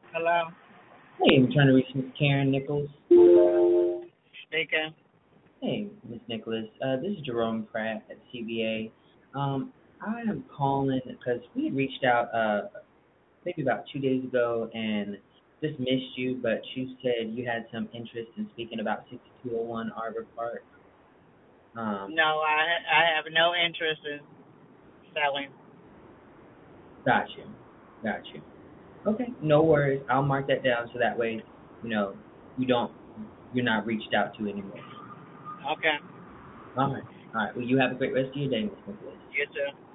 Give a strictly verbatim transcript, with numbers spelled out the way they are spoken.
Hello, Hey, I'm trying to reach Miss Karen Nichols. speaking. Hey, Miss Nicholas. Uh, this is Jerome Pratt at C B A. Um, I am calling because we had reached out uh, maybe about two days ago and just missed you, but you said you had some interest in speaking about sixty-two oh one Arbor Park. Um, No, I I have no interest in selling. got you. Got you. Okay, no worries. I'll mark that down so that way, you know, you don't, you're not reached out to anymore. Okay, All right. All right. Well, you have a great rest of your day, Miss Nicholas. you too.